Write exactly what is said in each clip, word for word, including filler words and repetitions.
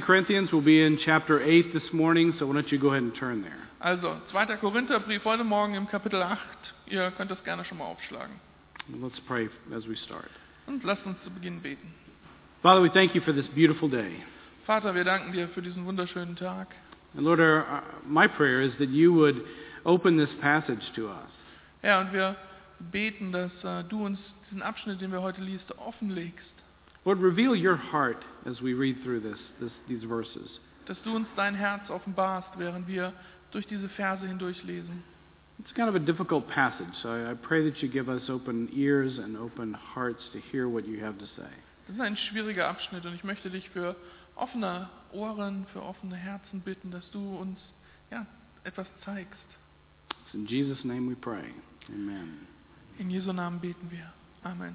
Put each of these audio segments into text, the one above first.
Corinthians, we'll be in chapter eight this morning, so why don't you go ahead and turn there. Also, zweiter Korintherbrief heute Morgen im Kapitel acht. Ihr könnt das gerne schon mal aufschlagen. And let's pray as we start. Und lasst uns zu Beginn beten. Father, we thank you for this beautiful day. Vater, wir danken dir für diesen wunderschönen Tag. And Lord, our, my prayer is that you would open this passage to us. Ja, und wir beten, dass uh, du uns diesen Abschnitt, den wir heute liest, offenlegst. Lord, reveal your heart as we read through this, this, these verses. Dass du uns dein Herz offenbarst, während wir durch diese Verse hindurch lesen. It's kind of a difficult passage, so I, I pray that you give us open ears and open hearts to hear what you have to say. Das ist ein schwieriger Abschnitt und ich möchte dich für offene Ohren, für offene Herzen bitten, dass du uns ja, etwas zeigst. It's in Jesus' name we pray. Amen. In Jesu Namen beten wir. Amen.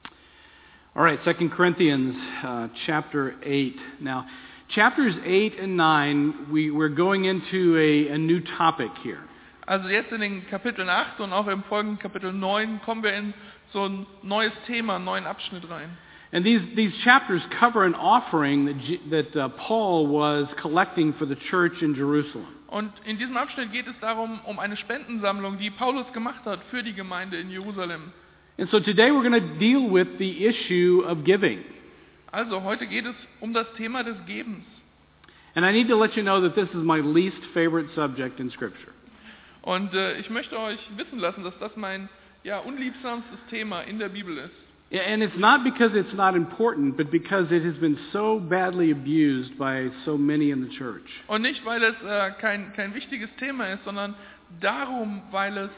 All right, Second Corinthians uh, chapter eight. Now, chapters eight and nine, we, we're going into a, a new topic here. Also jetzt in den Kapiteln acht und auch im folgenden Kapitel neun kommen wir in so ein neues Thema, einen neuen Abschnitt rein. And these, these chapters cover an offering that, G, that uh, Paul was collecting for the church in Jerusalem. Und in diesem Abschnitt geht es darum, um eine Spendensammlung, die Paulus gemacht hat für die Gemeinde in Jerusalem. And so today we're going to deal with the issue of giving. Also heute geht es um das Thema des Gebens. And I need to let you know that this is my least favorite subject in Scripture. Und äh, ich möchte euch wissen lassen, dass das mein ja, unliebsamstes Thema in der Bibel ist. And it's not because it's not important, but because it has been so badly abused by so many in the church. Und nicht, weil es äh, kein, kein wichtiges Thema ist, sondern darum, weil es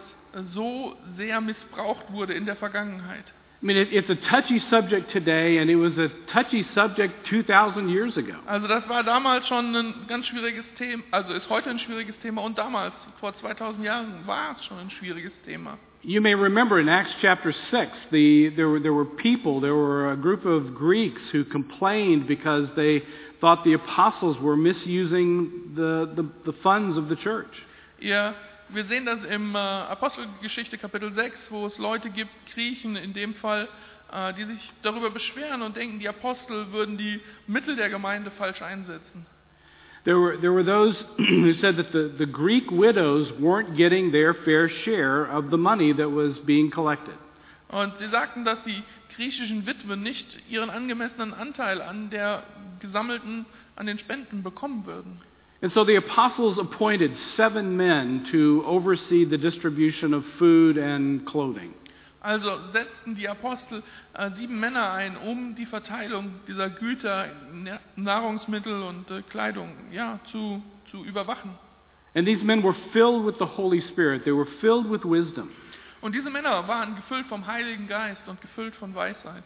so sehr missbraucht wurde in der Vergangenheit. I mean, it, it's a touchy subject today, and it was a touchy subject two thousand years ago. Also das war damals schon ein ganz schwieriges Thema, also ist heute ein schwieriges Thema und damals, vor zweitausend Jahren, war es schon ein schwieriges Thema. You may remember in Acts chapter six, the, there, were, there were people, there were a group of Greeks who complained because they thought the apostles were misusing the, the, the funds of the church. Ihr Wir sehen das im äh, Apostelgeschichte Kapitel sechs, wo es Leute gibt, Griechen in dem Fall, äh, die sich darüber beschweren und denken, die Apostel würden die Mittel der Gemeinde falsch einsetzen. There were, there were those who said that the, the Greek widows weren't getting their fair share of the money that was being collected. Und sie sagten, dass die griechischen Witwen nicht ihren angemessenen Anteil an der gesammelten, an den Spenden bekommen würden. And so the apostles appointed seven men to oversee the distribution of food and clothing. Also setzten die Apostel äh, sieben Männer ein, um die Verteilung dieser Güter, Nahrungsmittel und äh, Kleidung ja, zu, zu überwachen. And these men were filled with the Holy Spirit. They were filled with wisdom. Und diese Männer waren gefüllt vom Heiligen Geist und gefüllt von Weisheit.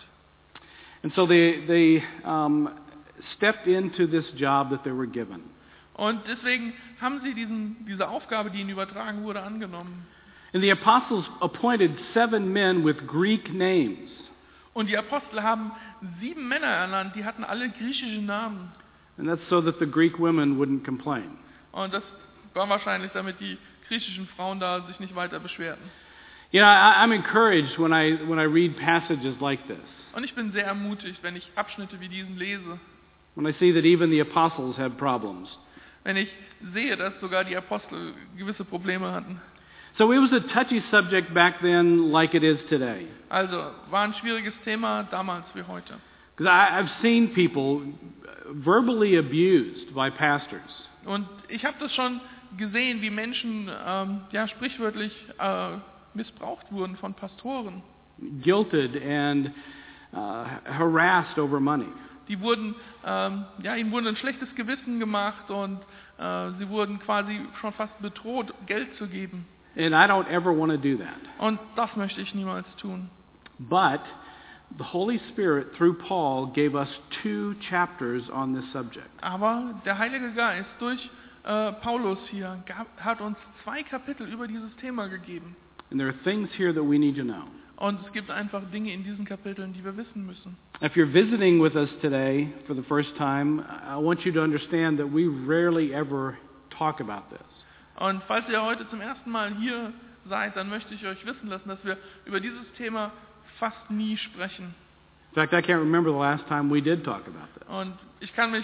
And so they, they um, stepped into this job that they were given. Und deswegen haben sie diesen, diese Aufgabe, die ihnen übertragen wurde, angenommen. And the apostles appointed seven men with Greek names. Und die Apostel haben sieben Männer ernannt, die hatten alle griechische Namen. And that's so that the Greek women wouldn't complain. Und das war wahrscheinlich, damit die griechischen Frauen da sich nicht weiter beschwerten. You know, I, I'm encouraged when I, when I read passages like this. Und ich bin sehr ermutigt, wenn ich Abschnitte wie diesen lese. When I see that even the apostles had problems. Wenn ich sehe, dass sogar die Apostel gewisse Probleme hatten. So it was a touchy subject back then like it is today. Also war ein schwieriges Thema damals wie heute. Because I've seen people verbally abused by pastors. Und ich habe das schon gesehen, wie Menschen ähm, ja, sprichwörtlich äh, missbraucht wurden von Pastoren. Guilted and uh, harassed over money. Die wurden, ähm, ja, ihnen wurde ein schlechtes Gewissen gemacht und äh, sie wurden quasi schon fast bedroht, Geld zu geben. And I don't ever want to do that. Und das möchte ich niemals tun. But the Holy Spirit, through Paul, gave us two chapters on this subject. Aber der Heilige Geist durch äh, Paulus hier gab, hat uns zwei Kapitel über dieses Thema gegeben. And there are things here that we need to know. Und es gibt einfach Dinge in diesen Kapiteln, die wir wissen müssen. If you're visiting with us today for the first time, I want you to understand that we rarely ever talk about this. Und falls ihr heute zum ersten Mal hier seid, dann möchte ich euch wissen lassen, dass wir über dieses Thema fast nie sprechen. In fact, I can't remember the last time we did talk about this. Und ich kann mich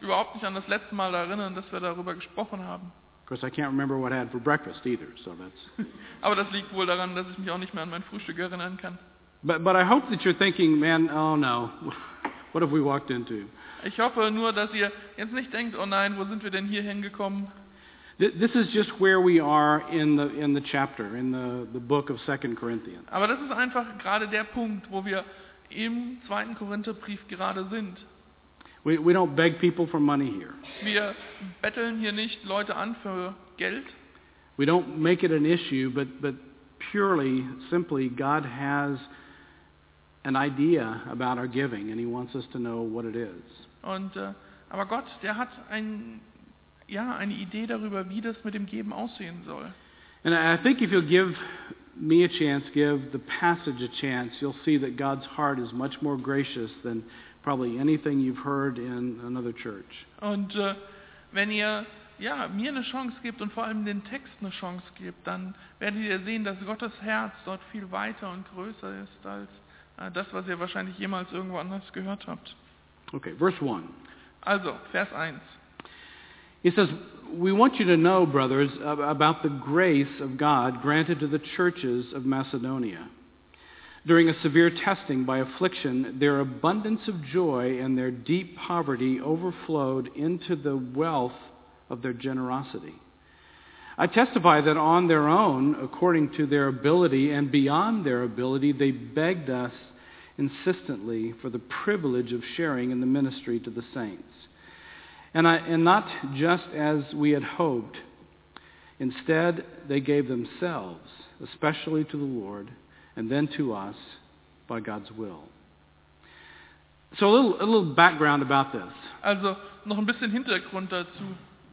überhaupt nicht an das letzte Mal erinnern, dass wir darüber gesprochen haben. Of course, I can't remember what I had for breakfast either, so that's... Aber das liegt wohl daran, dass ich mich auch nicht mehr an mein Frühstück erinnern kann. But, but I hope that you're thinking, man, oh no, what have we walked into? Ich hoffe nur, dass ihr jetzt nicht denkt, oh nein, wo sind wir denn hier hingekommen? This is just where we are in the in the chapter, in the, the book of Second Corinthians. Aber das ist einfach gerade der Punkt, wo wir im zweiten Korintherbrief gerade sind. We, we don't beg people for money here. Wir betteln hier nicht Leute an für Geld. We don't make it an issue, but, but purely, simply, God has an idea about our giving, and He wants us to know what it is. Und, äh, aber Gott, der hat ein, ja, eine Idee darüber, wie das mit dem Geben aussehen soll. And I think if you'll give me a chance, give the passage a chance, you'll see that God's heart is much more gracious than probably anything you've heard in another church. Und äh, wenn ihr ja, mir eine Chance gibt und vor allem den Text eine Chance gibt, dann werdet ihr sehen, dass Gottes Herz dort viel weiter und größer ist als äh, das, was ihr wahrscheinlich jemals irgendwo anders gehört habt. Okay, verse one. Also, Vers eins. He says, we want you to know, brothers, about the grace of God granted to the churches of Macedonia. During a severe testing by affliction, their abundance of joy and their deep poverty overflowed into the wealth of their generosity. I testify that on their own, according to their ability and beyond their ability, they begged us insistently for the privilege of sharing in the ministry to the saints. And, I, and not just as we had hoped. Instead, they gave themselves, especially to the Lord, and then to us by God's will. So a little, a little background about this. Also noch ein bisschen Hintergrund dazu.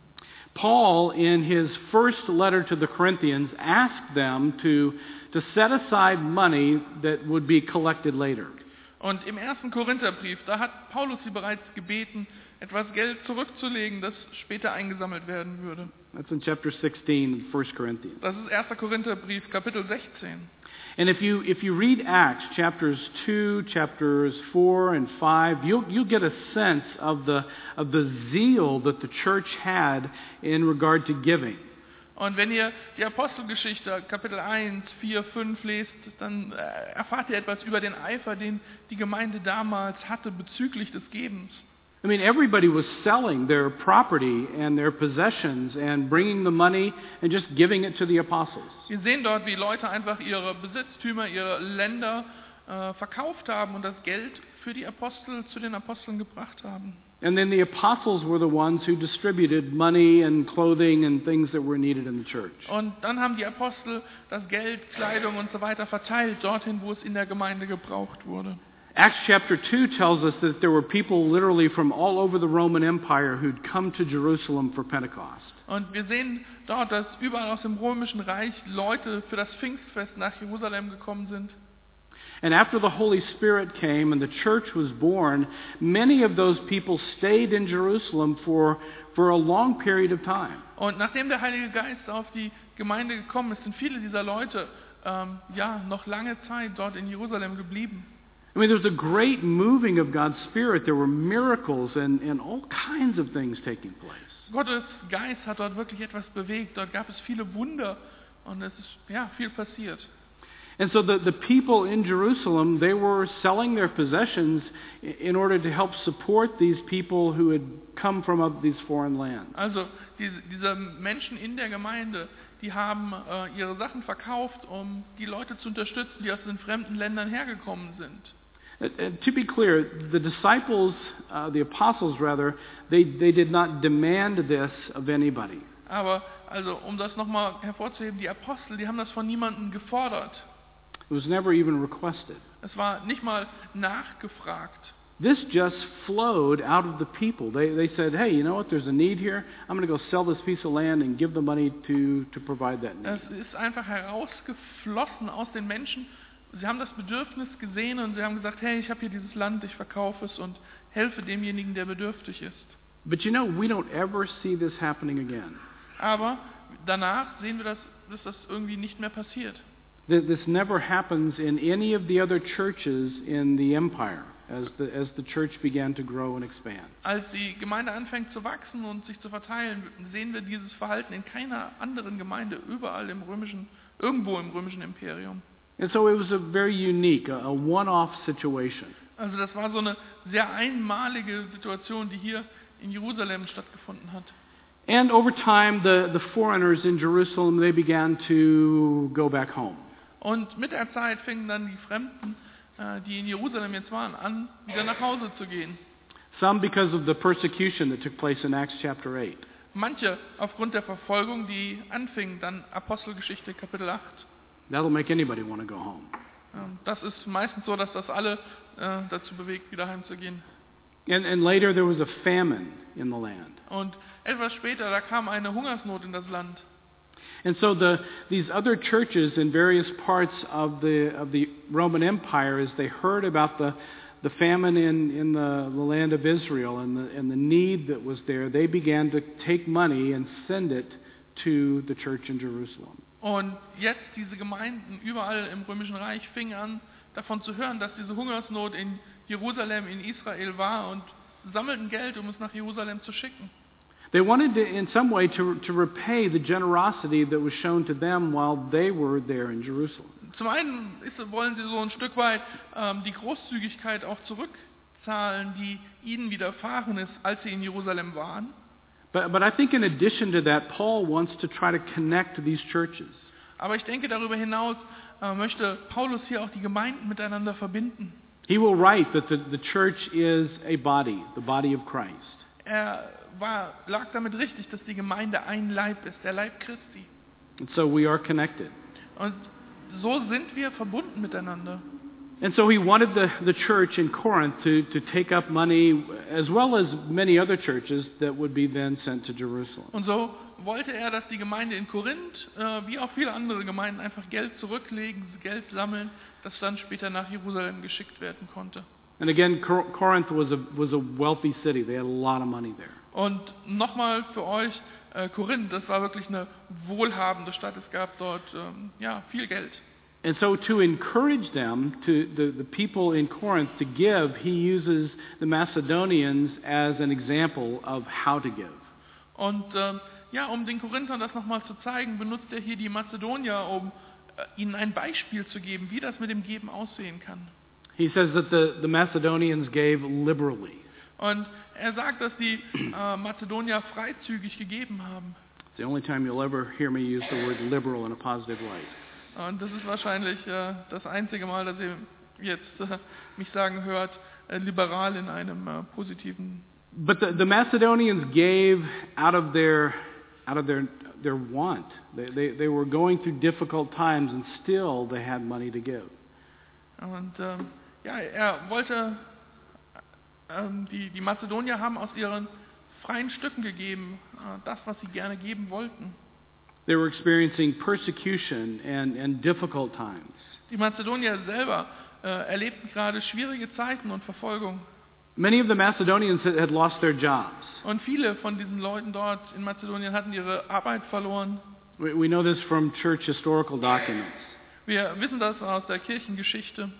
Paul, in his first letter to the Corinthians, asked them to, to set aside money that would be collected later. Und im ersten Korintherbrief, da hat Paulus sie bereits gebeten, etwas Geld zurückzulegen, das später eingesammelt werden würde. That's in chapter sixteen of First Corinthians. Das ist erster Korintherbrief, Kapitel sechzehn. And if you if you read Acts chapters two, chapters four and five, you'll you'll get a sense of the of the zeal that the church had in regard to giving. Und wenn ihr die Apostelgeschichte Kapitel eins, vier, fünf lest, dann erfahrt ihr etwas über den Eifer, den die Gemeinde damals hatte bezüglich des Gebens. I mean, everybody was selling their property and their possessions and bringing the money and just giving it to the apostles. Wir sehen dort, wie Leute einfach ihre Besitztümer, ihre Länder äh, verkauft haben und das Geld für die Apostel zu den Aposteln gebracht haben. And then the apostles were the ones who distributed money and clothing and things that were needed in the church. Und dann haben die Apostel das Geld, Kleidung und so weiter verteilt, dorthin, wo es in der Gemeinde gebraucht wurde. Acts chapter two tells us that there were people literally from all over the Roman Empire who'd come to Jerusalem for Pentecost. Und wir sehen dort, dass überall aus dem Römischen Reich Leute für das Pfingstfest nach Jerusalem gekommen sind. And after the Holy Spirit came and the church was born, many of those people stayed in Jerusalem for, for a long period of time. Und nachdem der Heilige Geist auf die Gemeinde gekommen ist, sind viele dieser Leute ähm, ja noch lange Zeit dort in Jerusalem geblieben. I mean, there was a great moving of God's Spirit. There were miracles and, and all kinds of things taking place. Gottes Geist hat dort wirklich etwas bewegt. Dort gab es viele Wunder und es ist ja viel passiert. And so the, the people in Jerusalem, they were selling their possessions in order to help support these people who had come from up these foreign lands. Also diese, diese Menschen in der Gemeinde, die haben äh, ihre Sachen verkauft, um die Leute zu unterstützen, die aus den fremden Ländern hergekommen sind. Uh, to be clear, the disciples, uh, the apostles rather, they, they did not demand this of anybody. Aber also, um das nochmal hervorzuheben, die Apostel, die haben das von niemandem gefordert. It was never even requested. Es war nicht mal nachgefragt. This just flowed out of the people. They, they said, hey, you know what, there's a need here. I'm going to go sell this piece of land and give the money to, to provide that need. Es ist einfach herausgeflossen aus den Menschen. Sie haben das Bedürfnis gesehen und sie haben gesagt, hey, ich habe hier dieses Land, ich verkaufe es und helfe demjenigen, der bedürftig ist. But you know, we don't ever see this happening again. Aber danach sehen wir, dass, dass das irgendwie nicht mehr passiert. This never happens in any of the other churches in the empire. as the, as the church began to grow and expand. Als die Gemeinde anfängt zu wachsen und sich zu verteilen, sehen wir dieses Verhalten in keiner anderen Gemeinde überall im römischen, irgendwo im römischen Imperium. And so it was a very unique, a, a one-off situation. Also das war so eine sehr einmalige Situation, die hier in Jerusalem stattgefunden hat. And over time, the, the foreigners in Jerusalem, they began to go back home. Und mit der Zeit fingen dann die Fremden, äh, die in Jerusalem jetzt waren, an, wieder nach Hause zu gehen. Some because of the persecution that took place in Acts chapter eight. Manche aufgrund der Verfolgung, die anfing, dann Apostelgeschichte Kapitel acht. That'll make anybody want to go home. Ähm, Das ist meistens so, dass das alle äh, dazu bewegt, wieder heimzugehen. And, and later there was a famine in the land. Und etwas später, da kam eine Hungersnot in das Land. And so the, these other churches in various parts of the, of the Roman Empire, as they heard about the, the famine in, in the, the land of Israel and the, and the need that was there, they began to take money and send it to the church in Jerusalem. Und jetzt diese Gemeinden überall im Römischen Reich fingen an, davon zu hören, dass diese Hungersnot in Jerusalem, in Israel war und sammelten Geld, um es nach Jerusalem zu schicken. They wanted to, in some way, to, to repay the generosity that was shown to them while they were there in Jerusalem. Zum einen ist, wollen sie so ein Stück weit ähm, die Großzügigkeit auch zurückzahlen, die ihnen widerfahren ist, als sie in Jerusalem waren. But, but I think in addition to that, Paul wants to try to connect these churches. Aber ich denke, darüber hinaus äh, möchte Paulus hier auch die Gemeinden miteinander verbinden. He will write that the, the church is a body, the body of Christ. Er war, lag damit richtig, dass die Gemeinde ein Leib ist, der Leib Christi. And so we are connected. Und so sind wir verbunden miteinander. And so he wanted the, the church in Corinth to, to take up money, as well as many other churches that would be then sent to Jerusalem. Und so wollte er, dass die Gemeinde in Korinth, äh, wie auch viele andere Gemeinden, einfach Geld zurücklegen, Geld sammeln, das dann später nach Jerusalem geschickt werden konnte. And again, Cor- Corinth was a, was a wealthy city. They had a lot of money there. Und nochmal für euch, äh, Korinth, das war wirklich eine wohlhabende Stadt. Es gab dort ähm, ja, viel Geld. And so to encourage them, to the, the people in Corinth to give, he uses the Macedonians as an example of how to give. Und ähm, ja, um den Korinthern das nochmal zu zeigen, benutzt er hier die Mazedonier, um äh, ihnen ein Beispiel zu geben, wie das mit dem Geben aussehen kann. He says that the, the Macedonians gave liberally. Und er sagt, dass die äh, Mazedonier freizügig gegeben haben. It's the only time you'll ever hear me use the word liberal in a positive light. Und das ist wahrscheinlich äh, das einzige Mal, dass ihr jetzt äh, mich sagen hört, äh, liberal in einem äh, positiven. But the, the Macedonians gave out of their out of their their want. They, they they were going through difficult times, and still they had money to give. Und ähm, ja, er wollte, ähm, die die Mazedonier haben aus ihren freien Stücken gegeben, äh, das, was sie gerne geben wollten. They were experiencing persecution and, and difficult times. Die Mazedonier selber äh, erlebten gerade schwierige Zeiten und Verfolgung. Many of the Macedonians had had lost their jobs. Und viele von diesen Leuten dort in Mazedonien hatten ihre Arbeit verloren. We, we know this from church historical documents. Wir wissen das aus der Kirchengeschichte.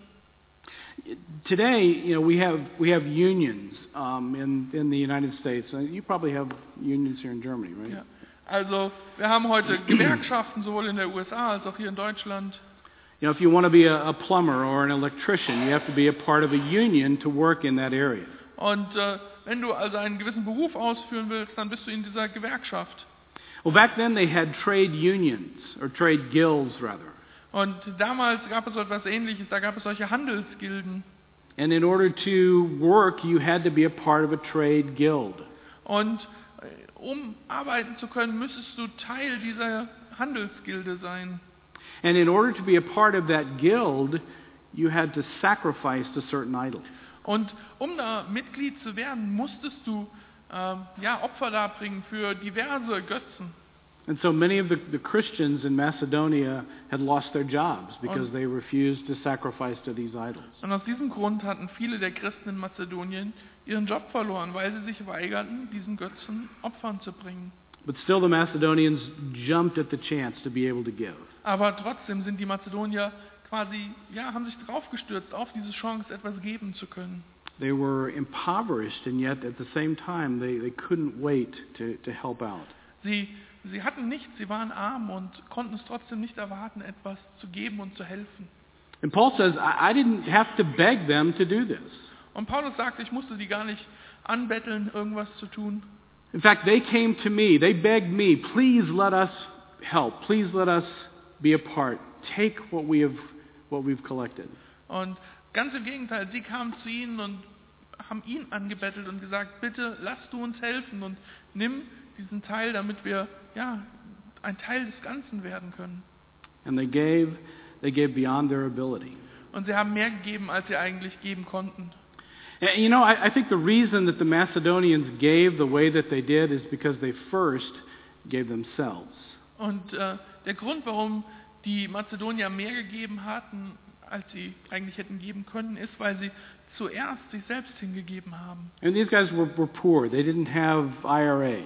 Today, you know, we have we have unions um, in in the United States. Uh, You probably have unions here in Germany, right? Ja. Also wir haben heute Gewerkschaften sowohl in der U S A als auch hier in Deutschland. You know, if you want to be a, a plumber or an electrician, you have to be a part of a union to work in that area. Und äh, wenn du also einen gewissen Beruf ausführen willst, dann bist du in dieser Gewerkschaft. Well, back then they had trade unions or trade guilds rather. Und damals gab es so etwas Ähnliches, da gab es solche Handelsgilden. And in order to work, you had to be a part of a trade guild. Und äh, um arbeiten zu können, müsstest du Teil dieser Handelsgilde sein. And in order to be a part of that guild, you had to sacrifice to certain idols. Und um da Mitglied zu werden, musstest du ähm, ja, Opfer darbringen für diverse Götzen. And so many of the, the Christians in Macedonia had lost their jobs because Und- they refused to sacrifice to these idols. Und aus diesem Grund hatten viele der Christen in Mazedonien ihren Job verloren, weil sie sich weigerten, diesen Götzen Opfern zu bringen. But still the Macedonians jumped at the chance to be able to give. Aber trotzdem sind die Mazedonier quasi, ja, haben sich draufgestürzt auf diese Chance, etwas geben zu können. They were impoverished, and yet at the same time, they, they couldn't wait to, to help out. Sie, sie hatten nichts, sie waren arm und konnten es trotzdem nicht erwarten, etwas zu geben und zu helfen. And Paul says, I, I didn't have to beg them to do this. Und Paulus sagte, ich musste die gar nicht anbetteln, irgendwas zu tun. In fact, they came to me. They begged me, please let us help. Please let us be a part. Take what we have, what we've collected. Und ganz im Gegenteil, sie kamen zu ihnen und haben ihn angebettelt und gesagt, bitte lass du uns helfen und nimm diesen Teil, damit wir ja ein Teil des Ganzen werden können. And they gave, they gave beyond their ability. Und sie haben mehr gegeben, als sie eigentlich geben konnten. And, you know, I, I think the reason that the Macedonians gave the way that they did is because they first gave themselves. Und äh, der Grund, warum die Mazedonier mehr gegeben hatten, als sie eigentlich hätten geben können, ist, weil sie zuerst sich selbst hingegeben haben. And these guys were, were poor. They didn't have I R As,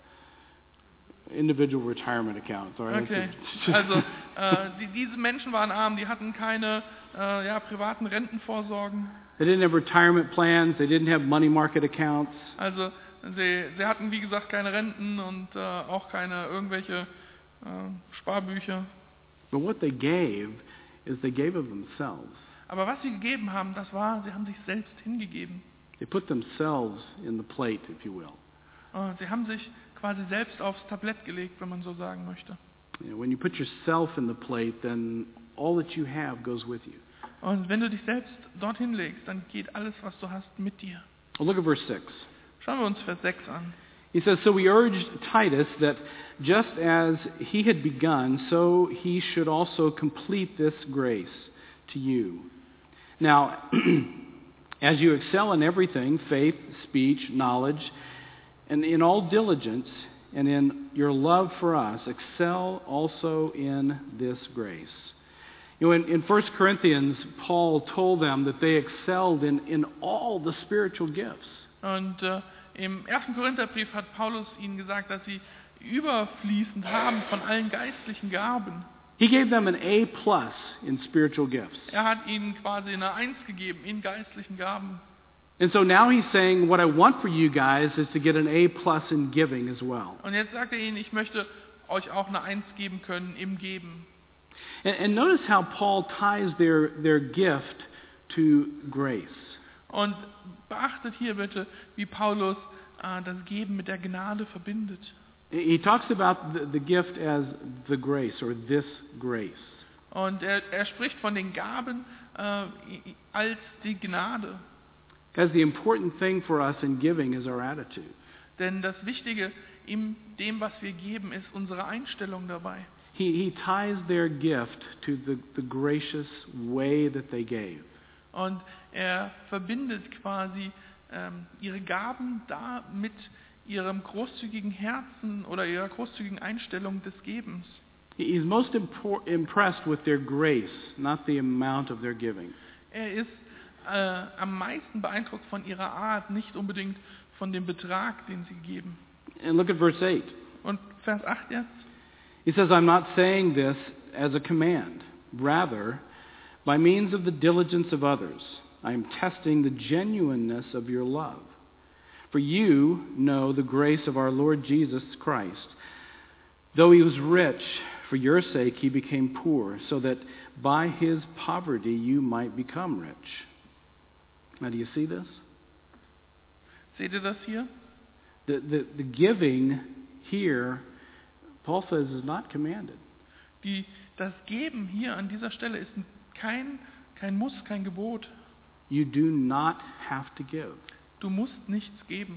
individual retirement accounts. All right? Okay, also äh, die, diese Menschen waren arm, die hatten keine äh, ja, privaten Rentenvorsorgen. They didn't have retirement plans. They didn't have money market accounts. Also sie, sie hatten, wie gesagt, keine Renten und äh, auch keine irgendwelche äh, Sparbücher. But what they gave is they gave of themselves. Aber was sie gegeben haben, das war, sie haben sich selbst hingegeben. They put themselves in the plate, if you will. Äh, sie haben sich quasi selbst aufs Tablett gelegt, wenn man so sagen möchte. You know, when you put yourself in the plate, then all that you have goes with you. Und wenn du dich selbst dorthin legst, dann geht alles, was du hast, mit dir. Well, look at verse six. Schauen wir uns Vers sechs an. He says, so we urged Titus that just as he had begun, so he should also complete this grace to you. Now, as you excel in everything, faith, speech, knowledge, and in all diligence, and in your love for us, excel also in this grace. You know, in, in First Corinthians, Paul told them that they excelled in, in all the spiritual gifts. Und äh, im ersten Korintherbrief hat Paulus ihnen gesagt, dass sie überfließend haben von allen geistlichen Gaben. He gave them an A plus in spiritual gifts. Er hat ihnen quasi eine Eins gegeben in geistlichen Gaben. And so now he's saying, what I want for you guys is to get an A plus in giving as well. Und jetzt sagt er ihnen, ich möchte euch auch eine Eins geben können im Geben. And, and notice how Paul ties their, their gift to grace. Und beachtet hier bitte, wie Paulus äh, das Geben mit der Gnade verbindet. He talks about the, the gift as the grace or this grace. Und er, er spricht von den Gaben äh, als die Gnade. Because the important thing for us in giving is our attitude. Denn das Wichtige in dem, was wir geben, ist unsere Einstellung dabei. He, he ties their gift to the, the gracious way that they gave. Und er verbindet quasi ähm, ihre Gaben da mit ihrem großzügigen Herzen oder ihrer großzügigen Einstellung des Gebens. He's most impor- impressed with their grace, not the amount of their giving. Er ist äh, am meisten beeindruckt von ihrer Art, nicht unbedingt von dem Betrag, den sie geben. And look at verse eight. Und Vers acht jetzt. He says, I'm not saying this as a command. Rather, by means of the diligence of others, I am testing the genuineness of your love. For you know the grace of our Lord Jesus Christ. Though he was rich, for your sake he became poor, so that by his poverty you might become rich. Now, do you see this? Seht ihr das hier? The, the, the giving here, Paul says, is not commanded. Die, das Geben hier an dieser Stelle ist kein, kein Muss, kein Gebot. You do not have to give. Du musst nichts geben.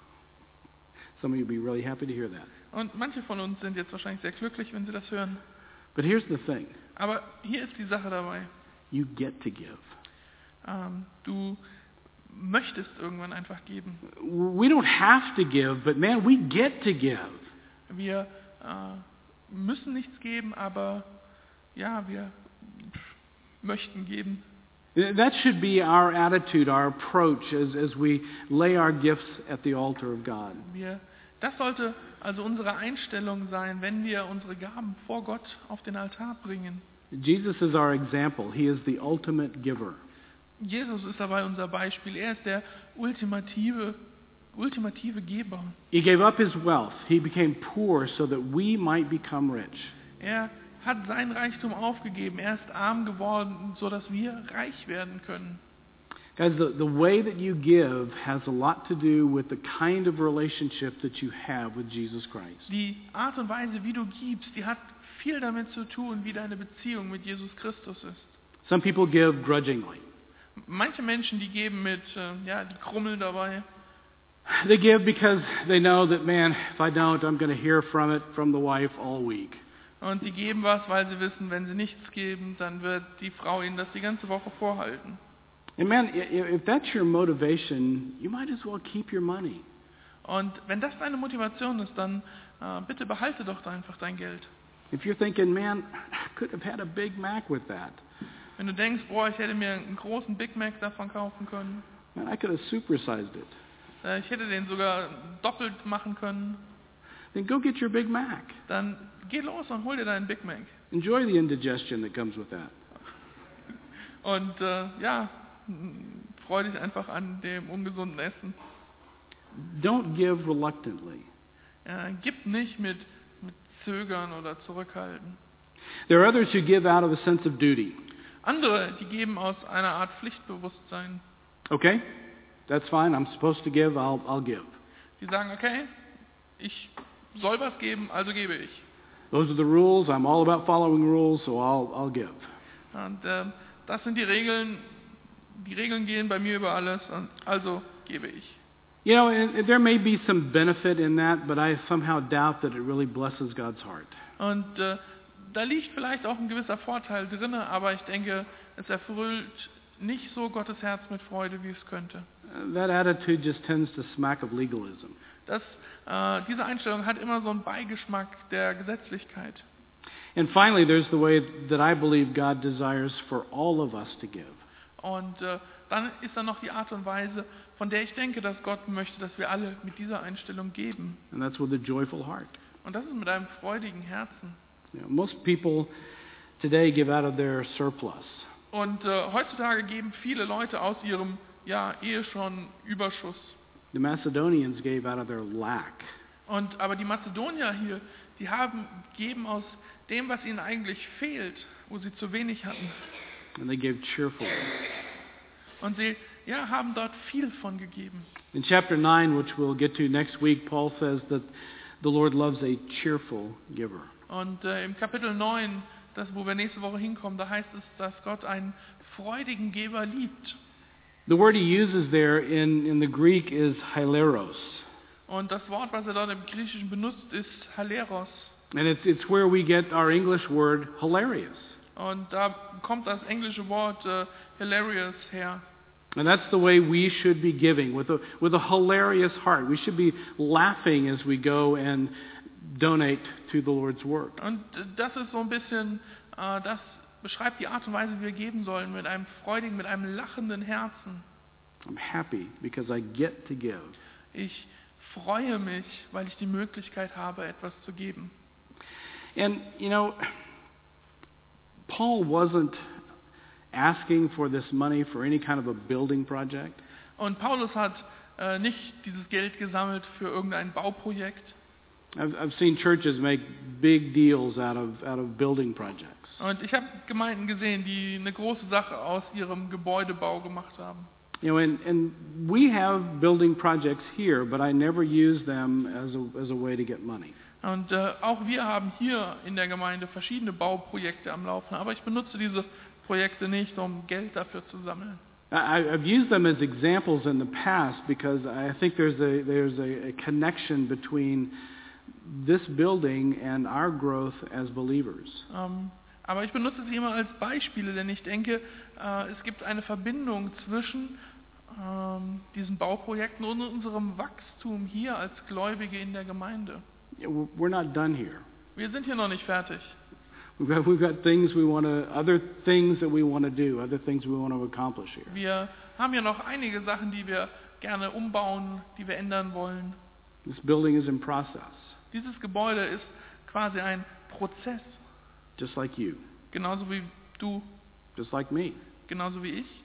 Some of you will be really happy to hear that. Und manche von uns sind jetzt wahrscheinlich sehr glücklich, wenn sie das hören. But here's the thing. Aber hier ist die Sache dabei. You get to give. Ähm, du möchtest irgendwann einfach geben. We don't have to give, but man, we get to give. Wir äh, müssen nichts geben, aber ja, wir möchten geben. That should be our attitude, our approach as, as we lay our gifts at the altar of God. Wir, das sollte also unsere Einstellung sein, wenn wir unsere Gaben vor Gott auf den Altar bringen. Jesus is our example. He is the ultimate giver. Jesus ist dabei unser Beispiel. Er ist der ultimative, ultimative Geber. He gave up his wealth. He became poor so that we might become rich. Er hat sein Reichtum aufgegeben. Er ist arm geworden, so dass wir reich werden können. Guys, the, the way that you give has a lot to do with the kind of relationship that you have with Jesus Christ. Die Art und Weise, wie du gibst, die hat viel damit zu tun, wie deine Beziehung mit Jesus Christus ist. Some people give grudgingly. Manche Menschen, die geben mit, äh, ja, die krummeln dabei. They give because they know that, man, if I don't, I'm going to hear from it from the wife all week. Und die geben was, weil sie wissen, wenn sie nichts geben, dann wird die Frau ihnen das die ganze Woche vorhalten. And man, i- if that's your motivation, you might as well keep your money. Und wenn das deine Motivation ist, dann äh, bitte behalte doch einfach dein Geld. If you're thinking, man, I could have had a Big Mac with that. Wenn du denkst, boah, ich hätte mir einen großen Big Mac davon kaufen können, Man, I could have supersized it. äh, ich hätte den sogar doppelt machen können, Then go get your Big Mac. dann geh los und hol dir deinen Big Mac. Enjoy the indigestion that comes with that. Und äh, ja, freu dich einfach an dem ungesunden Essen. Don't give reluctantly. Äh, gib nicht mit, mit Zögern oder Zurückhalten. There are others who give out of a sense of duty. Andere, die geben aus einer Art Pflichtbewusstsein. Okay, that's fine. I'm supposed to give. I'll, I'll give. Die sagen, okay, ich soll was geben, also gebe ich. Those are the rules. I'm all about following rules, so I'll, I'll give. Und äh, das sind die Regeln, die Regeln gehen bei mir über alles, und also gebe ich. You know, and, and there may be some benefit in that, but I somehow doubt that it really blesses God's heart. Und äh, da liegt vielleicht auch ein gewisser Vorteil drin, aber ich denke, es erfüllt nicht so Gottes Herz mit Freude, wie es könnte. Uh, that attitude just tends to smack of legalism. Das, äh, diese Einstellung hat immer so einen Beigeschmack der Gesetzlichkeit. And finally, there's the way that I believe God desires for all of us to give. Und äh, dann ist da noch die Art und Weise, von der ich denke, dass Gott möchte, dass wir alle mit dieser Einstellung geben. And that's with a joyful heart. Und das ist mit einem freudigen Herzen. You know, most people today give out of their surplus. Und äh, heutzutage geben viele Leute aus ihrem ja eh schon Überschuss. The Macedonians gave out of their lack. Und aber die Mazedonier hier, die haben geben aus dem, was ihnen eigentlich fehlt, wo sie zu wenig hatten. And they gave cheerfully. Und sie ja haben dort viel von gegeben. In chapter nine, which we'll get to next week, Paul says that the Lord loves a cheerful giver. Und äh, im Kapitel neun, das wo wir nächste Woche hinkommen, da heißt es, dass Gott einen freudigen Geber liebt. The word he uses there in, in the Greek is hilaros. Und das Wort, was er dort im Griechischen benutzt, ist haleros. And it's, it's where we get our English word hilarious. Und da kommt das englische Wort äh, hilarious her. And that's the way we should be giving, with a, with a hilarious heart. We should be laughing as we go and donate to the Lord's work. Und äh, das ist so ein bisschen, äh, das beschreibt die Art und Weise, wie wir geben sollen, mit einem freudigen, mit einem lachenden Herzen. I'm happy because I get to give. Ich freue mich, weil ich die Möglichkeit habe, etwas zu geben. And, you know, Paul wasn't asking for this money for any kind of a building project. Und Paulus hat äh, nicht dieses Geld gesammelt für irgendein Bauprojekt. I've, I've seen churches make big deals out of, out of building projects. Und ich habe Gemeinden gesehen, die eine große Sache aus ihrem Gebäudebau gemacht haben. You know, and, and we have building projects here, but I never use them as a, as a way to get money. Und äh, auch wir haben hier in der Gemeinde verschiedene Bauprojekte am Laufen, aber ich benutze diese Projekte nicht, um Geld dafür zu sammeln. I, I've used them as examples in the past because I think there's a, there's a, a connection between this building and our growth as believers. Ähm, aber ich benutze sie immer als Beispiele, denn ich denke, äh, es gibt eine Verbindung zwischen ähm, diesen Bauprojekten und unserem Wachstum hier als Gläubige in der Gemeinde. We're not done here. Wir sind hier noch nicht fertig. We've got, we've got things we want to, other things that we want to do, other things we want to accomplish here. Wir haben ja noch einige Sachen, die wir gerne umbauen, die wir ändern wollen. This building is in process, Dieses Gebäude ist quasi ein Prozess, just like you, genauso wie du, just like me. genauso wie ich.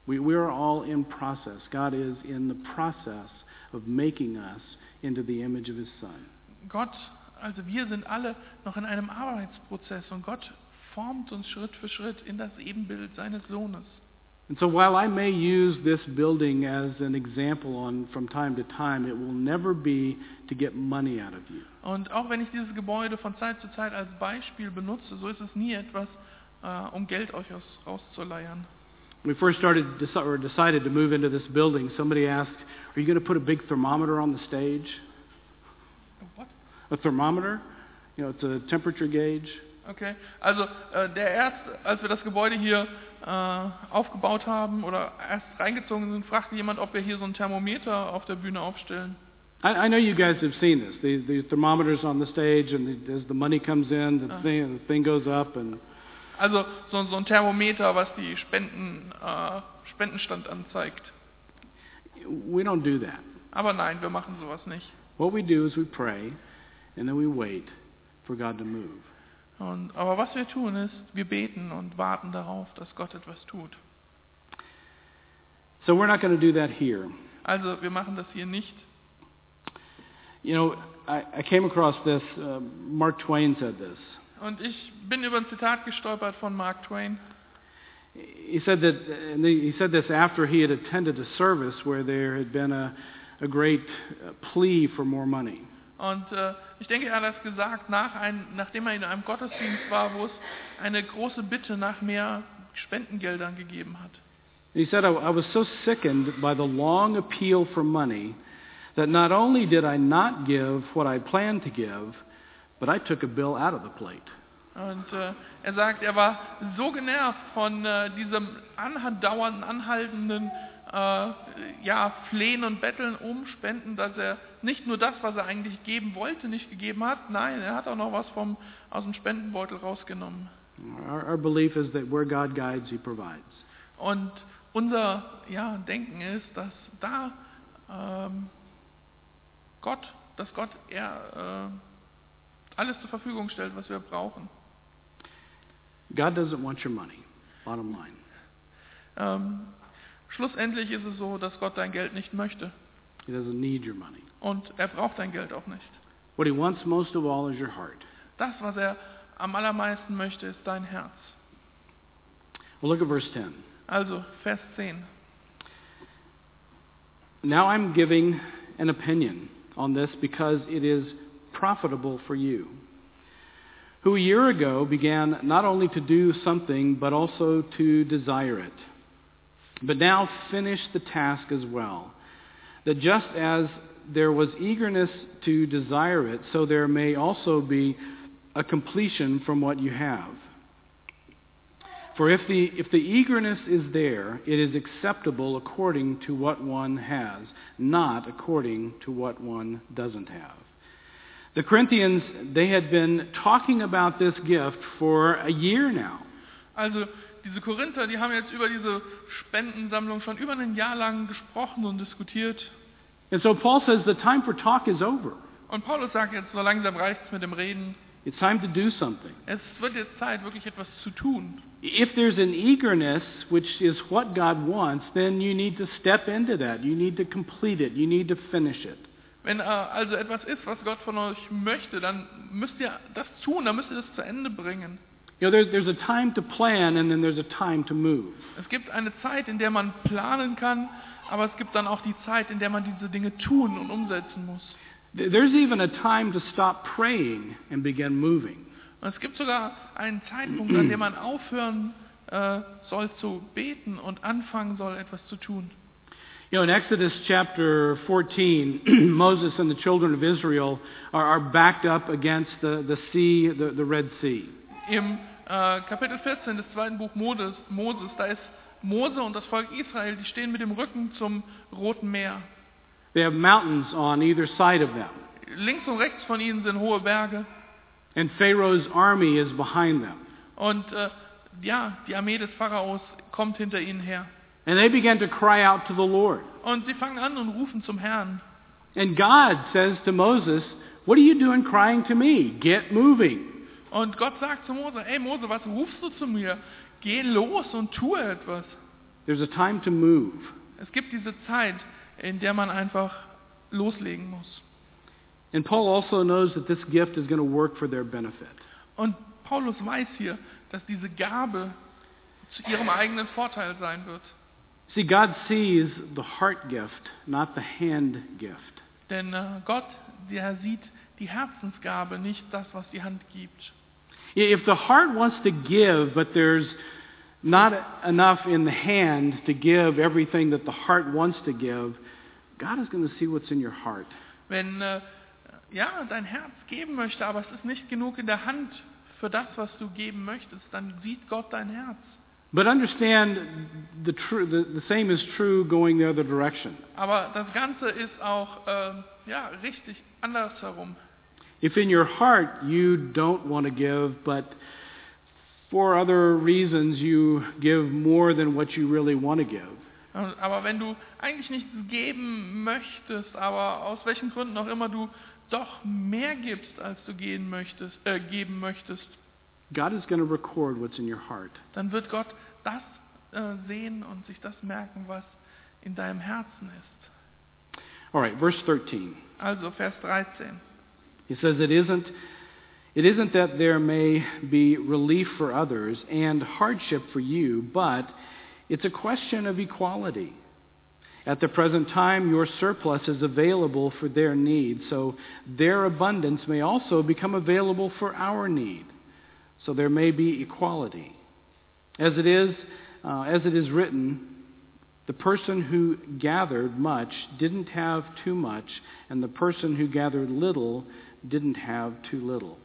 We, we are all in process. God is in the process of making us into the image of his Son. Gott, also wir sind alle noch in einem Arbeitsprozess und Gott formt uns Schritt für Schritt in das Ebenbild seines Sohnes. And so while I may use this building as an example on from time to time, it will never be to get money out of you. Und auch wenn ich dieses Gebäude von Zeit zu Zeit als Beispiel benutze, so ist es nie etwas, äh, um Geld euch aus, rauszuleiern. When we first started or decided to move into this building, somebody asked, "Are you going to put a big thermometer on the stage?" What? A thermometer? You know, it's a temperature gauge. Okay, also äh, der erste, als wir das Gebäude hier äh, aufgebaut haben oder erst reingezogen sind, fragte jemand, ob wir hier so ein Thermometer auf der Bühne aufstellen. I, I know you guys have seen this. The, the thermometers on the stage, and the, as the money comes in, the, Ah. thing, the thing goes up. And Also so, so ein Thermometer, was die Spenden, äh, Spendenstand anzeigt. we don't do that. Aber nein, wir machen sowas nicht. What we do is we pray, and then we wait for God to move. Und, aber was wir tun ist, wir beten und warten darauf, dass Gott etwas tut. So we're not going to do that here. Also wir machen das hier nicht. You know, I, I came across this. Uh, Mark Twain said this. Und ich bin über ein Zitat gestolpert von Mark Twain. He said that, and he said this after he had attended a service where there had been a, a great uh, plea for more money. Und äh, ich denke, er hat das gesagt, nach ein, nachdem er in einem Gottesdienst war, wo es eine große Bitte nach mehr Spendengeldern gegeben hat. He said, I, I was so sickened by the long appeal for money that not only did I not give what I planned to give, but I took a bill out of the plate. Und äh, er sagt, er war so genervt von äh, diesem andauernden, anhaltenden äh, ja, Flehen und Betteln um Spenden, dass er nicht nur das, was er eigentlich geben wollte, nicht gegeben hat. Nein, er hat auch noch was vom, aus dem Spendenbeutel rausgenommen. Our, our belief is that where God guides, he provides. Und unser ja, Denken ist, dass da ähm, Gott, dass Gott er äh, alles zur Verfügung stellt, was wir brauchen. God doesn't want your money, bottom line. Ähm, schlussendlich ist es so, dass Gott dein Geld nicht möchte. He doesn't need your money. Und er braucht dein Geld auch nicht. What he wants most of all is your heart. Das, was er am allermeisten möchte, ist dein Herz. Well, look at verse ten. Also, Vers zehn. Now I'm giving an opinion on this because it is profitable for you, who a year ago began not only to do something, but also to desire it. But now finish the task as well, that just as there was eagerness to desire it, so there may also be a completion from what you have. For if the, if the eagerness is there, it is acceptable according to what one has, not according to what one doesn't have. The Corinthians, they had been talking about this gift for a year now. Also, diese Korinther, die haben jetzt über diese Spendensammlung schon über ein Jahr lang gesprochen und diskutiert. And so Paul says the time for talk is over. Und Paulus sagt jetzt, so langsam reicht's mit dem Reden. It's time to do something. Es wird jetzt Zeit, wirklich etwas zu tun. If there's an eagerness, which is what God wants, then you need to step into that. You need to complete it. You need to finish it. Wenn äh, also etwas ist, was Gott von euch möchte, dann müsst ihr das tun, dann müsst ihr das zu Ende bringen. You know, there's, there's a time to plan and then there's a time to move. Es gibt eine Zeit, in der man planen kann, aber es gibt dann auch die Zeit, in der man diese Dinge tun und umsetzen muss. There's even a time to stop praying and begin moving. Und es gibt sogar einen Zeitpunkt, an dem man aufhören äh, soll zu beten und anfangen soll, etwas zu tun. You know, in Exodus chapter fourteen, Moses and the children of Israel are, are backed up against the, the sea, the, the Red Sea. Im äh, Kapitel vierzehn des zweiten Buch Moses, Moses, da ist Mose und das Volk Israel, die stehen mit dem Rücken zum Roten Meer. They have mountains on either side of them. Links und rechts von ihnen sind hohe Berge. And Pharaoh's army is behind them. Und äh, ja, die Armee des Pharaos kommt hinter ihnen her. And they began to cry out to the Lord. Und sie fangen an und rufen zum Herrn. And God says to Moses, "What are you doing crying to me? Get moving." Und Gott sagt zu Mose, ey Mose, was rufst du zu mir? Geh los und tue etwas. There's a time to move. Es gibt diese Zeit, in der man einfach loslegen muss. And Paul also knows that this gift is going to work for their benefit. Und Paulus weiß hier, dass diese Gabe zu ihrem eigenen Vorteil sein wird. See, God sees the heart gift, not the hand gift. Denn äh, Gott, der sieht die Herzensgabe, nicht das, was die Hand gibt. If the heart wants to give, but there's not enough in the hand to give everything that the heart wants to give, God is going to see what's in your heart. Wenn äh, ja, dein Herz geben möchte, aber es ist nicht genug in der Hand für das, was du geben möchtest, dann sieht Gott dein Herz. But understand, the, tr- the, the same is true going the other direction. Aber das Ganze ist auch äh, ja, richtig andersherum. If in your heart you don't want to give, but for other reasons you give more than what you really want to give, Aber wenn du eigentlich nichts geben möchtest, aber aus welchen Gründen auch immer du doch mehr gibst, als du gehen möchtest, äh, geben möchtest, God is going to record what's in your heart. dann wird Gott das äh, sehen und sich das merken, was in deinem Herzen ist. All right, verse thirteen. Also Vers dreizehn. He says it isn't it isn't that there may be relief for others and hardship for you, but it's a question of equality. At the present time, your surplus is available for their need, so their abundance may also become available for our need. So there may be equality. As it is, uh, as it is written, the person who gathered much didn't have too much, and the person who gathered little didn't have too little.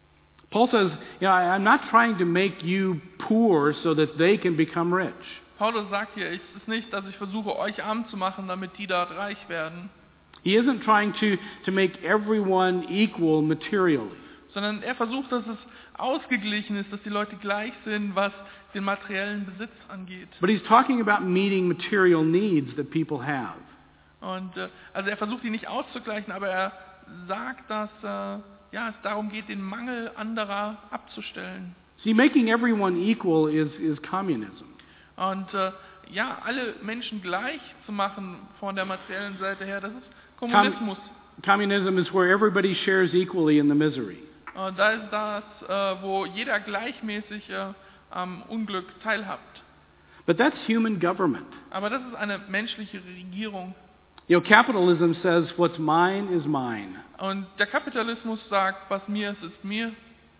Paul says, you know, I, I'm not trying to make you poor so that they can become rich. Paulus sagt hier, es ist nicht, dass ich versuche, euch arm zu machen, damit die dort reich werden, He isn't trying to, to make everyone equal materially. sondern er versucht, dass es ausgeglichen ist, dass die Leute gleich sind, was den materiellen Besitz angeht. But he's talking about meeting material needs that people have. Und äh, also er versucht, die nicht auszugleichen, aber er sagt, dass äh, ja, es darum geht, den Mangel anderer abzustellen. See, making everyone equal is, is communism. Und äh, ja, alle Menschen gleich zu machen von der materiellen Seite her, das ist Kommunismus. Communism is where everybody shares equally in the misery. Und da ist das, äh, wo jeder gleichmäßig äh, am Unglück teilhabt. But that's human government. Aber das ist eine menschliche Regierung. You know, capitalism says what's mine is mine. Und der Kapitalismus sagt, was mir ist, ist mir.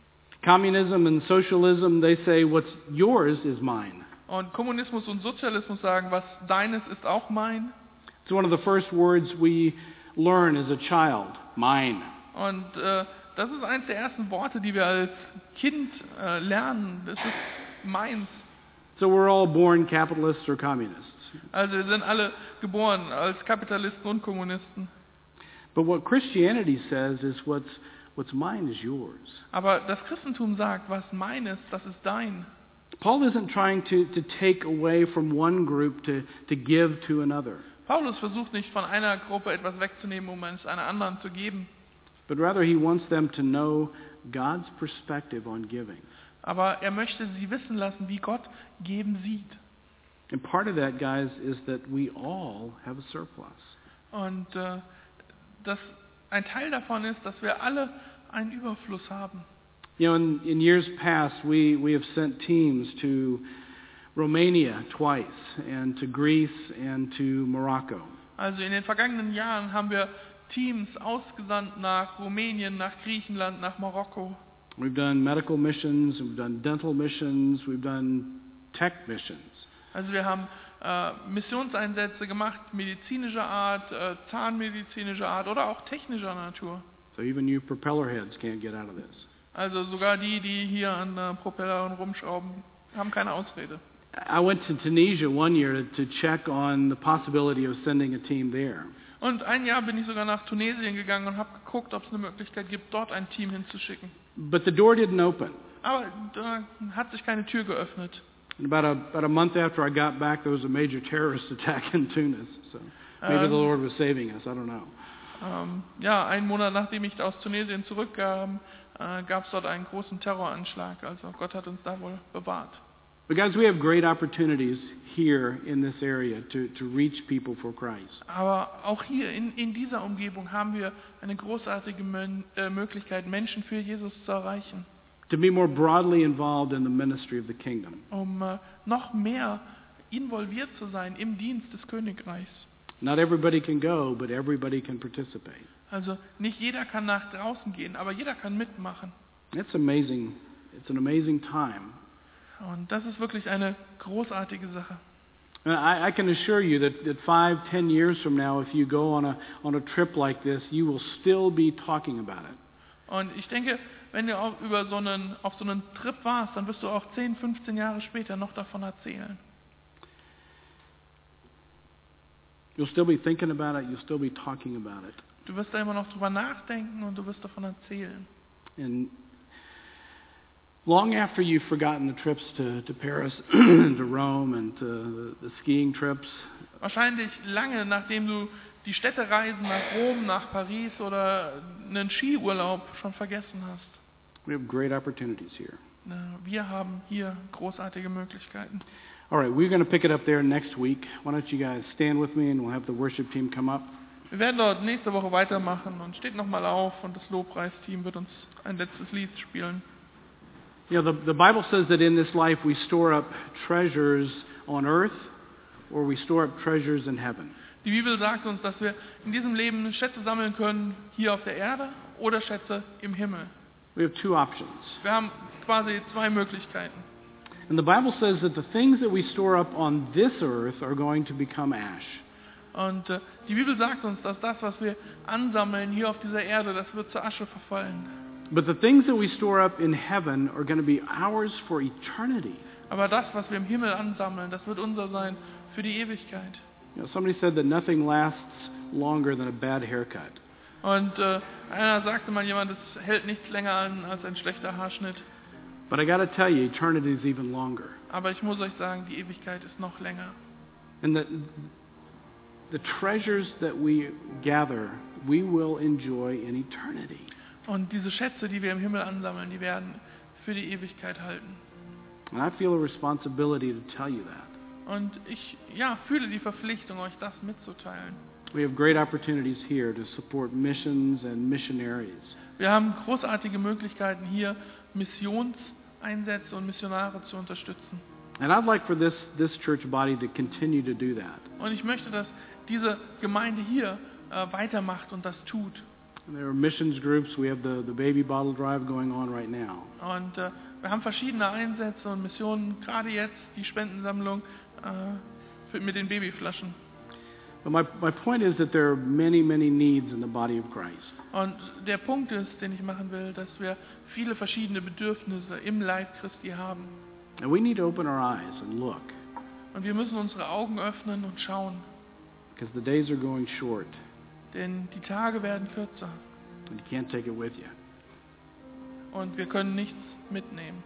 Communism and socialism, they say what's yours is mine. Und Kommunismus und Sozialismus sagen, was deines ist auch mein. It's one of the first words we learn as a child, mine. Und äh, das ist eines der ersten Worte, die wir als Kind äh, lernen. Das ist meins. So we're all born capitalists or communists. Also wir sind alle geboren als Kapitalisten und Kommunisten. But what Christianity says is what's, what's mine is yours. Aber das Christentum sagt, was mein ist, das ist dein. Paul isn't trying to, to take away from one group to, to give to another. Paulus versucht nicht von einer Gruppe etwas wegzunehmen, um es einer anderen zu geben. But rather he wants them to know God's perspective on giving. Aber er möchte sie wissen lassen, wie Gott geben sieht. And part of that, guys, is that we all have a surplus. Und äh, das, ein Teil davon ist, dass wir alle einen Überfluss haben. You know, in, in years past, we, we have sent teams to Romania twice, and to Greece and to Morocco. Also in den vergangenen Jahren haben wir Teams ausgesandt nach Rumänien, nach Griechenland, nach Marokko. We've done medical missions, we've done dental missions, we've done tech missions. Also wir haben äh, Missionseinsätze gemacht, medizinischer Art, äh, zahnmedizinischer Art oder auch technischer Natur. So even you propeller heads can't get out of this. Also sogar die, die hier an äh, Propellern rumschrauben, haben keine Ausrede. I went to Tunisia one year to check on the possibility of sending a team there. Und ein Jahr bin ich sogar nach Tunesien gegangen und habe geguckt, ob es eine Möglichkeit gibt, dort ein Team hinzuschicken. But the door didn't open. Aber da hat sich keine Tür geöffnet. And about a, about a month after I got back, there was a major terrorist attack in Tunis. So maybe the Lord was saving us. I don't know. Ähm, ja, einen Monat nachdem ich aus Tunesien zurückkam, äh, gab es dort einen großen Terroranschlag. Also Gott hat uns da wohl bewahrt. But guys, we have great opportunities here in this area to, to reach people for Christ. Aber auch hier in, in dieser Umgebung haben wir eine großartige Mön- äh, Möglichkeit, Menschen für Jesus zu erreichen, To be more broadly involved in the ministry of the kingdom. um äh, noch mehr involviert zu sein im Dienst des Königreichs. Not everybody can go, but everybody can participate. Also nicht jeder kann nach draußen gehen, aber jeder kann mitmachen. It's amazing. It's an amazing time. Und das ist wirklich eine großartige Sache. And I, I can assure you that, that five, ten years from now, if you go on a on a trip like this, you will still be talking about it. Und ich denke, wenn du auch über so einen, auf so einen Trip warst, dann wirst du auch zehn, fünfzehn Jahre später noch davon erzählen. You'll still be thinking about it. You'll still be talking about it. Du wirst da immer noch drüber nachdenken und du wirst davon erzählen. And long after you've forgotten the trips to, to Paris, to Rome, and to the, the skiing trips, Wahrscheinlich lange, nachdem du die Städtereisen nach Rom, nach Paris oder einen Skiurlaub schon vergessen hast. we have great opportunities here. Na, Wir haben hier großartige Möglichkeiten. All right, we're going to pick it up there next week. Why don't you guys stand with me and we'll have the worship team come up. Wir werden dort nächste Woche weitermachen und steht nochmal auf und das Lobpreisteam wird uns ein letztes Lied spielen. You know, the, the Bible says that in this life we store up treasures on earth or we store up treasures in heaven. Die Bibel sagt uns, dass wir in diesem Leben Schätze sammeln können, hier auf der Erde oder Schätze im Himmel. We have two options. Wir haben quasi zwei Möglichkeiten. And the Bible says that the things that we store up on this earth are going to become ash. Und äh, die Bibel sagt uns, dass das, was wir ansammeln hier auf dieser Erde, das wird zur Asche verfallen. But the things that we store up in heaven are going to be ours for eternity. Aber das, was wir im Himmel ansammeln, das wird unser sein für die Ewigkeit. You know, somebody said that nothing lasts longer than a bad haircut. Und äh, einer sagte mal jemand, es hält nichts länger an als ein schlechter Haarschnitt. But I got to tell you, eternity is even longer. Aber ich muss euch sagen, die Ewigkeit ist noch länger. And the, the treasures that we gather, we will enjoy in eternity. Und diese Schätze, die wir im Himmel ansammeln, die werden für die Ewigkeit halten. And I feel a responsibility to tell you that. Und ich ja, fühle die Verpflichtung, euch das mitzuteilen. We have great opportunities here to support missions and missionaries. Wir haben großartige Möglichkeiten hier, Missionseinsätze und Missionare zu unterstützen. And I'd like for this, this church body to continue to do that. Und ich möchte, dass diese Gemeinde hier äh, weitermacht und das tut. And there are missions groups. We have the, the baby bottle drive going on right now. Und äh, wir haben verschiedene Einsätze und Missionen, gerade jetzt die Spendensammlung äh, für, mit den Babyflaschen. But my, my point is that there are many, many needs in the body of Christ. Und der Punkt ist, den ich machen will, dass wir viele verschiedene Bedürfnisse im Leib Christi haben. And we need to open our eyes and look, Und wir müssen unsere Augen öffnen und schauen, because the days are going short denn die Tage werden kürzer and you can't take it with you. und wir können nichts mitnehmen.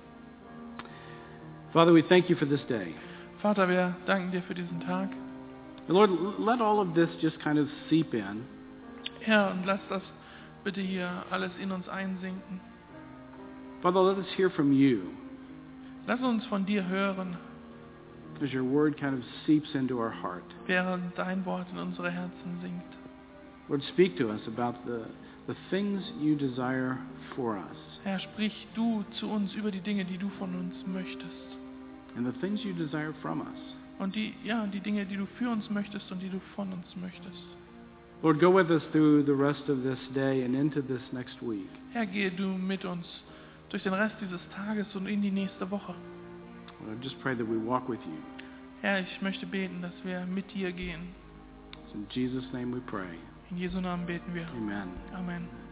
Father, we thank you for this day. Vater, wir danken dir für diesen Tag. And Lord, let all of this just kind of seep in. Herr, und lass das bitte hier alles in uns einsinken. Father, let us hear from you Lass uns von dir hören, as your word kind of seeps into our heart. während dein Wort in unsere Herzen sinkt. Lord, speak to us about the, the things you desire for us Herr, sprich du zu uns über die Dinge, die du von uns möchtest. and the things you desire from us. Und die, ja, die Dinge, die du für uns möchtest und die du von uns möchtest. Lord, go with us through the rest of this day and into this next week. Herr, gehe du mit uns durch den Rest dieses Tages und in die nächste Woche. Lord, I just pray that we walk with you. Herr, ich möchte beten, dass wir mit dir gehen. In Jesus' name we pray. In Jesu Namen beten wir. Amen. Amen.